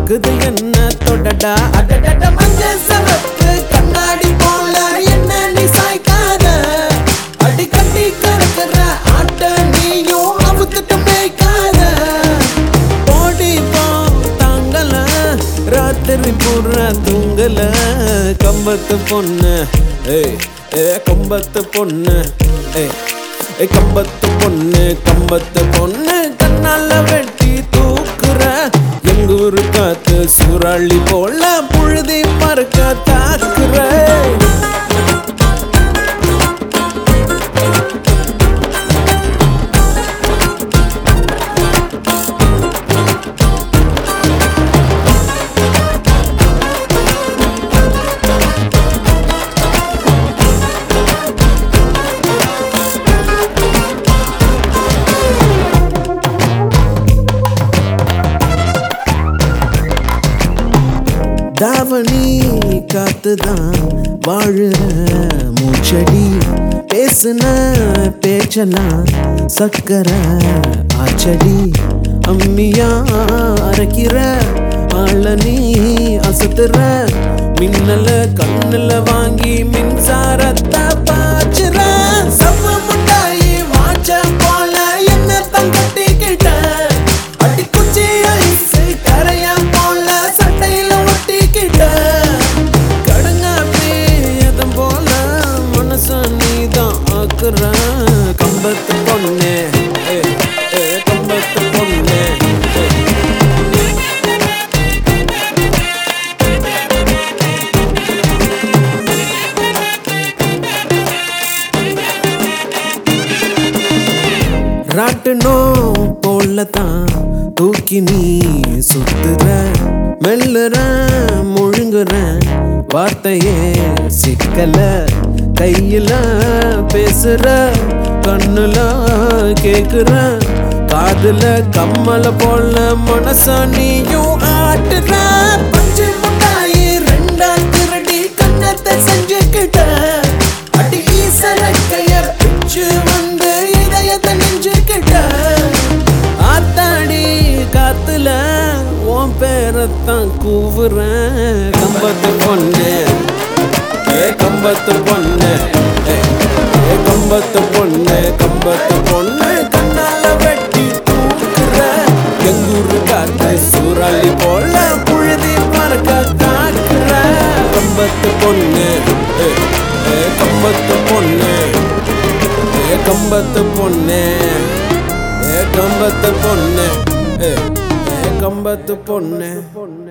பாக்குது என்ன தொடடா அடடட மஞ்ச சவப்பு கண்ணாடி போல என்ன நீ சாய்க்காத அடி கட்டி கறக்குற ஆட்ட நீயும் அவுத்துட்டு மேய்க்காத ஓடி போ தாங்கல ராத்திரி பூரா தூங்கல கம்பத்து பொண்ணு கம்பத்து பொண்ணு கம்பத்து பொண்ணு கம்பத்து பொண்ணு கண்ணால வெட்டி தூக்குற எங்கூரு காத்து சூறாளி போல புழுதி பறக்க தாக்குற தாவணி காத்துதான் வாழுற மூச்சடி பேசுன பேச்சலாம் சக்கர ஆச்சடி அம்மியா அரைக்கிற ஆள நீ அசத்துற மின்னல கண்ணுல வாங்கி மின்சாரத்தை பாச்சுற சம முட்டாயி வாச்ச போல என்ன தங்கட்டிக்கிட்ட அடி குச்சி ஐசு கரையா போல சட்டையில ஒட்டிக்கிட்ட கடங்காப்பி எதம் போல மனச நீதான் ஆக்குற கம்பத்து பொண்ணு கம்பத்து பொண்ணு ராட்டுனோ போலதான் தூக்கி நீ சுத்துற மெல்லுற முழுங்குற வார்த்தையே சிக்கல கையில பேசுற கண்ணுல கேக்குற காதுல கம்மல போல மனச நீயும் ஆட்டுற பஞ்சு முட்டாயி ரெண்டா திருடி கண்ணத்தை செஞ்சுக்கிட்ட அடி ஈசரக்கைய பிச்சு வந்து இதயத்தை நெஞ்சுக்கிட்ட ஆத்தாடி காத்துல உன் பேரத்தான் கூவுறேன் கம்பத்து பொண்ணு கம்பத்து பொண்ணு கம்பத்து பொண்ணு கம்பத்து பொண்ணு கண்ணால வெட்டி தூக்குற எங்கூரு காத்து சூறாளி போல புழுதி மறக்க தாக்குற கம்பத்து பொண்ணு கம்பத்து பொண்ணு கம்பத்து பொண்ணு கம்பத்து பொண்ணு கம்பத்து பொண்ணு